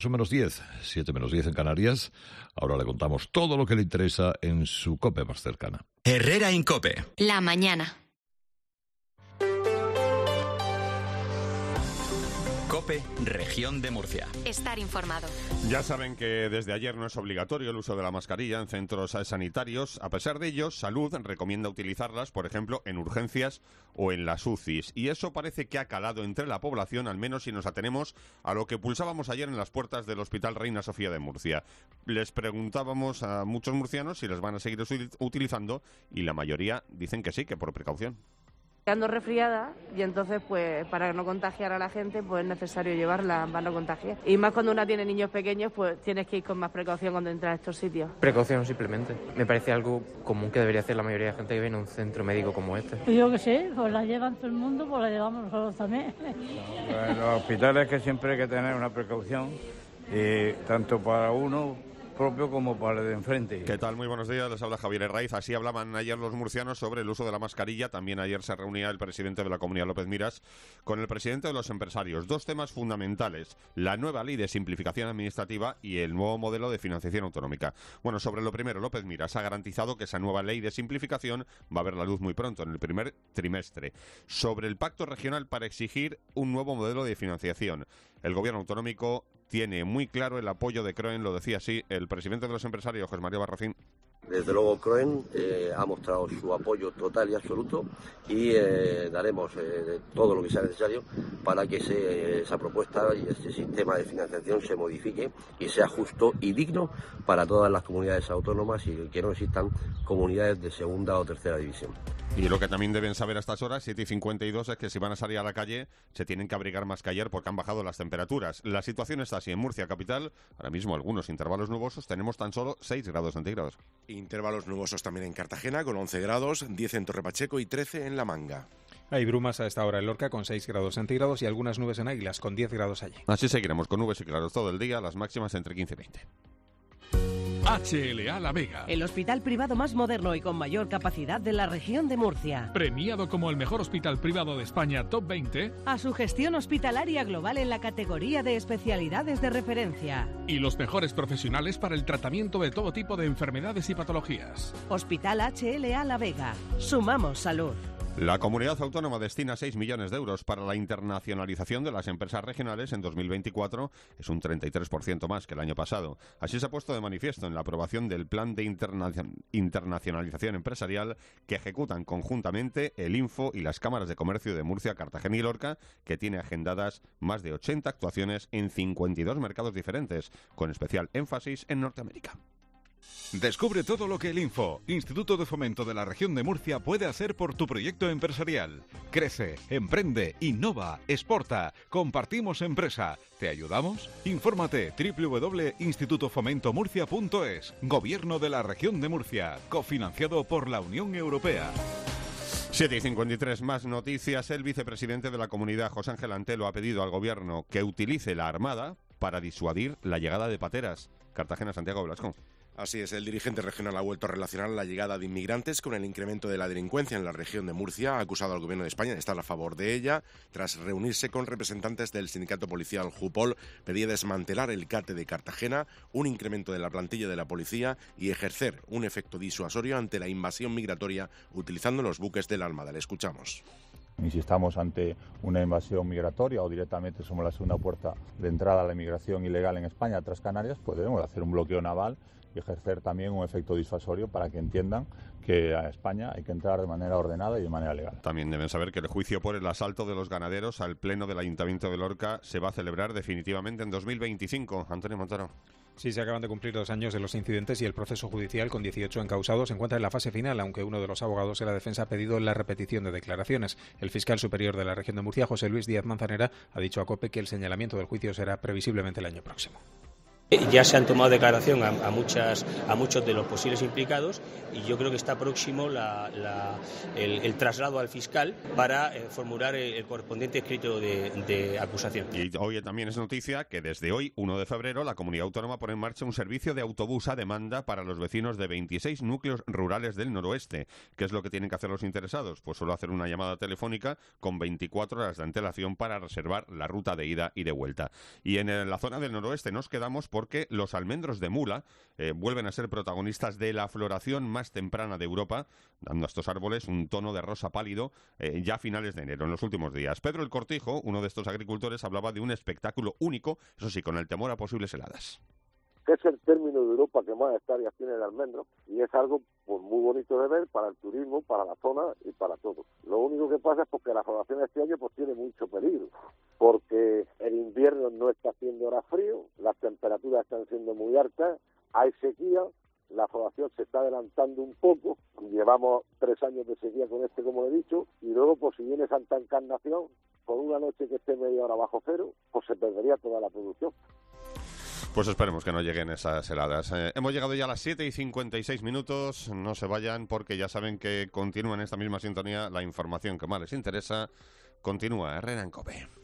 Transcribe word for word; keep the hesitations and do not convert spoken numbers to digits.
Son menos diez, siete menos diez en Canarias. Ahora le contamos todo lo que le interesa en su COPE más cercana. Herrera Incope. La mañana. COPE, Región de Murcia. Estar informado. Ya saben que desde ayer no es obligatorio el uso de la mascarilla en centros sanitarios. A pesar de ello, Salud recomienda utilizarlas, por ejemplo, en urgencias o en las U C Is. Y eso parece que ha calado entre la población, al menos si nos atenemos a lo que pulsábamos ayer en las puertas del Hospital Reina Sofía de Murcia. Les preguntábamos a muchos murcianos si les van a seguir utilizando y la mayoría dicen que sí, que por precaución. Ando resfriada y entonces pues para no contagiar a la gente pues es necesario llevarla para no contagiar. Y más cuando una tiene niños pequeños pues tienes que ir con más precaución cuando entras a estos sitios. Precaución simplemente. Me parece algo común que debería hacer la mayoría de gente que viene a un centro médico como este. Yo que sé, pues la llevan todo el mundo, pues la llevamos nosotros también. En los hospitales que siempre hay que tener una precaución, y tanto para uno propio como para el de enfrente. ¿Qué tal? Muy buenos días, les habla Javier Herraiz. Así hablaban ayer los murcianos sobre el uso de la mascarilla. También ayer se reunía el presidente de la Comunidad, López Miras, con el presidente de los empresarios. Dos temas fundamentales: la nueva ley de simplificación administrativa y el nuevo modelo de financiación autonómica. Bueno, sobre lo primero, López Miras ha garantizado que esa nueva ley de simplificación va a ver la luz muy pronto, en el primer trimestre. Sobre el pacto regional para exigir un nuevo modelo de financiación, el gobierno autonómico tiene muy claro el apoyo de Croen, lo decía así el presidente de los empresarios, José María Barracín. Desde luego Croen eh, ha mostrado su apoyo total y absoluto y eh, daremos eh, todo lo que sea necesario para que se, esa propuesta y este sistema de financiación se modifique y sea justo y digno para todas las comunidades autónomas y que no existan comunidades de segunda o tercera división. Y lo que también deben saber a estas horas, siete y cincuenta y dos, es que si van a salir a la calle se tienen que abrigar más que ayer porque han bajado las temperaturas. La situación está así en Murcia capital, ahora mismo algunos intervalos nubosos, tenemos tan solo seis grados centígrados. Intervalos nubosos también en Cartagena con once grados, diez en Torre Pacheco y trece en La Manga. Hay brumas a esta hora en Lorca con seis grados centígrados y algunas nubes en Águilas con diez grados allí. Así seguiremos con nubes y claros todo el día, las máximas entre quince y veinte. H L A La Vega. El hospital privado más moderno y con mayor capacidad de la región de Murcia. Premiado como el mejor hospital privado de España Top veinte. A su gestión hospitalaria global en la categoría de especialidades de referencia. Y los mejores profesionales para el tratamiento de todo tipo de enfermedades y patologías. Hospital H L A La Vega. Sumamos salud. La comunidad autónoma destina seis millones de euros para la internacionalización de las empresas regionales en dos mil veinticuatro. Es un treinta y tres por ciento más que el año pasado. Así se ha puesto de manifiesto en la aprobación del Plan de interna- Internacionalización Empresarial que ejecutan conjuntamente el Info y las cámaras de comercio de Murcia, Cartagena y Lorca, que tiene agendadas más de ochenta actuaciones en cincuenta y dos mercados diferentes, con especial énfasis en Norteamérica. Descubre todo lo que el Info, Instituto de Fomento de la Región de Murcia, puede hacer por tu proyecto empresarial. Crece, emprende, innova, exporta. Compartimos empresa. ¿Te ayudamos? Infórmate doble u doble u doble punto instituto fomento murcia punto es. Gobierno de la Región de Murcia, cofinanciado por la Unión Europea. siete y cincuenta y tres, más noticias. El vicepresidente de la comunidad, José Ángel Antelo, ha pedido al gobierno que utilice la Armada para disuadir la llegada de pateras. Cartagena, Santiago Velasco. Así es, el dirigente regional ha vuelto a relacionar la llegada de inmigrantes con el incremento de la delincuencia en la región de Murcia. Ha acusado al gobierno de España de estar a favor de ella. Tras reunirse con representantes del sindicato policial Jupol, pedía desmantelar el CATE de Cartagena, un incremento de la plantilla de la policía y ejercer un efecto disuasorio ante la invasión migratoria utilizando los buques de la Armada. Le escuchamos. Y si estamos ante una invasión migratoria o directamente somos la segunda puerta de entrada a la inmigración ilegal en España tras Canarias, pues debemos hacer un bloqueo naval y ejercer también un efecto disuasorio para que entiendan que a España hay que entrar de manera ordenada y de manera legal. También deben saber que el juicio por el asalto de los ganaderos al Pleno del Ayuntamiento de Lorca se va a celebrar definitivamente en dos mil veinticinco. Antonio Montero. Sí, se acaban de cumplir dos años de los incidentes y el proceso judicial con dieciocho encausados se encuentra en la fase final, aunque uno de los abogados de la defensa ha pedido la repetición de declaraciones. El fiscal superior de la región de Murcia, José Luis Díaz Manzanera, ha dicho a COPE que el señalamiento del juicio será previsiblemente el año próximo. Ya se han tomado declaración a, a, muchas, a muchos de los posibles implicados y yo creo que está próximo la, la, el, el traslado al fiscal para eh, formular el, el correspondiente escrito de, de acusación. Y hoy también es noticia que desde hoy, uno de febrero, la Comunidad Autónoma pone en marcha un servicio de autobús a demanda para los vecinos de veintiséis núcleos rurales del noroeste. ¿Qué es lo que tienen que hacer los interesados? Pues solo hacer una llamada telefónica con veinticuatro horas de antelación para reservar la ruta de ida y de vuelta. Y en la zona del noroeste nos quedamos por porque los almendros de mula eh, vuelven a ser protagonistas de la floración más temprana de Europa, dando a estos árboles un tono de rosa pálido eh, ya a finales de enero, en los últimos días. Pedro el Cortijo, uno de estos agricultores, hablaba de un espectáculo único, eso sí, con el temor a posibles heladas. Que es el término de Europa que más hectáreas tiene de almendro y es algo pues, muy bonito de ver para el turismo, para la zona y para todo. Lo único que pasa es porque la floración este año pues tiene mucho peligro, porque el invierno no está haciendo ahora frío, las temperaturas están siendo muy altas, hay sequía, la floración se está adelantando un poco, llevamos tres años de sequía con este, como he dicho, y luego pues si viene Santa Encarnación, por una noche que esté media hora bajo cero, pues se perdería toda la producción. Pues esperemos que no lleguen esas heladas. Eh, hemos llegado ya a las siete y cincuenta y seis minutos. No se vayan porque ya saben que continúa en esta misma sintonía la información que más les interesa. Continúa Herrera en COPE.